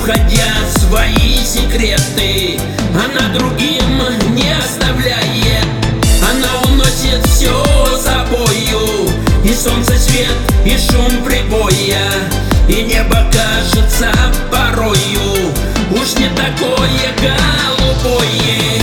уходя свои секреты, она другим не оставляет. Она уносит все собою, и солнце свет, и шум прибоя, и небо кажется порою уж не такое голубое.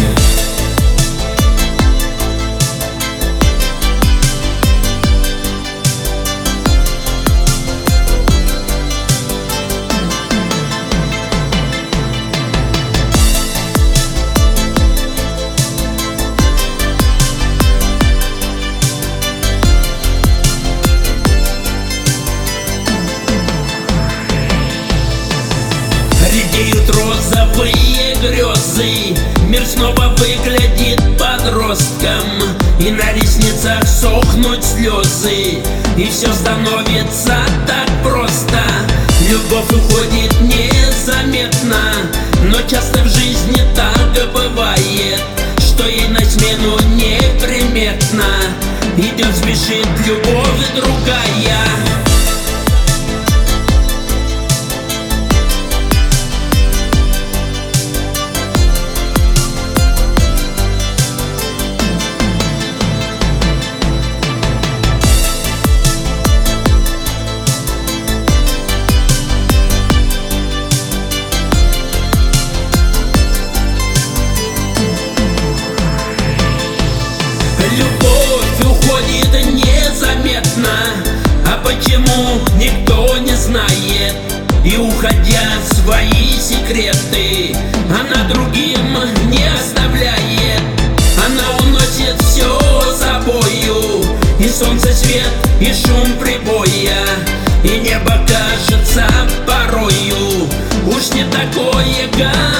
Редеют розовые грезы, мир снова выглядит подростком, и на ресницах сохнут слезы, и все становится так просто. Любовь уходит незаметно, но часто в жизни так бывает, что ей на смену неприметно идет, спешит любовь другая. Любовь уходит незаметно, а почему никто не знает. И уходя свои секреты, она другим не оставляет. Она уносит все собою, и солнце свет, и шум прибоя, и небо кажется порою уж не такое